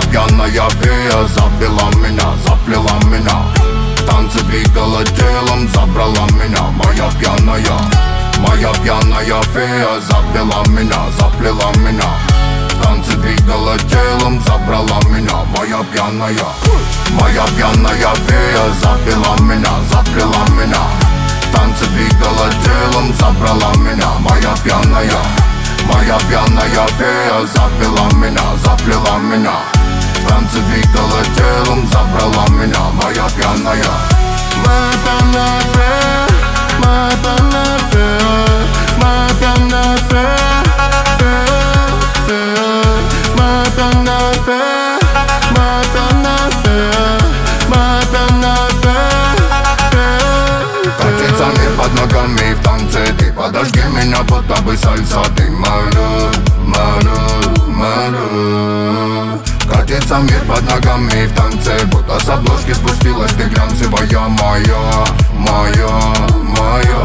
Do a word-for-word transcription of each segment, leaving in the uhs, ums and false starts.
пьяная фея забила меня, заплела меня. В танце двигала телом, забрала меня. Моя пьяная, моя пьяная фея забила меня, заплела меня. В танце двигала телом, забрала меня. Моя пьяная, моя пьяная фея забила меня, заплела меня. В танце двигала телом, забрала меня. Моя пьяная, моя пьяная фея забила меня, заплела меня. В танце двигала телом, забрала меня. Моя пьяная, моя пьяная фея, моя пьяная фея, моя пьяная фея, фея, фея, моя пьяная фея, моя пьяная фея, моя пьяная фея, фея. Катится мир под ногами в танце. Ты подожди меня, будто бы сальса. Ты моя, моя, моя. Катится мир под ногами в танце, будто с обложки спустилась ты глянцевая. Моя, моя, моя.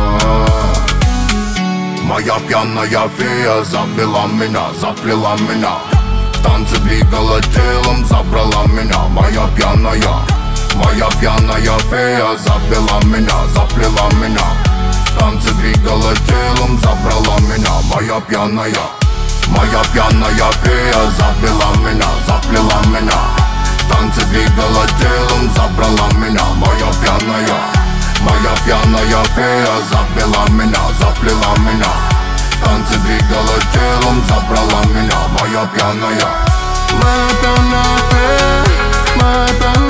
Моя пьяная фея забила меня, заплела меня. В танце двигала телом, забрала меня. Моя пьяная, моя пьяная фея забила меня, заплела меня. В танце двигала телом, забрала меня. Моя пьяная, моя пьяная фея забила меня, заплела меня. В танце двигала телом, забрала меня. Моя пьяная, моя пьяная фея забила меня, заплела меня. В танце двигала телом, забрала меня. Моя пьяная, моя пьяная фея, моя пьяная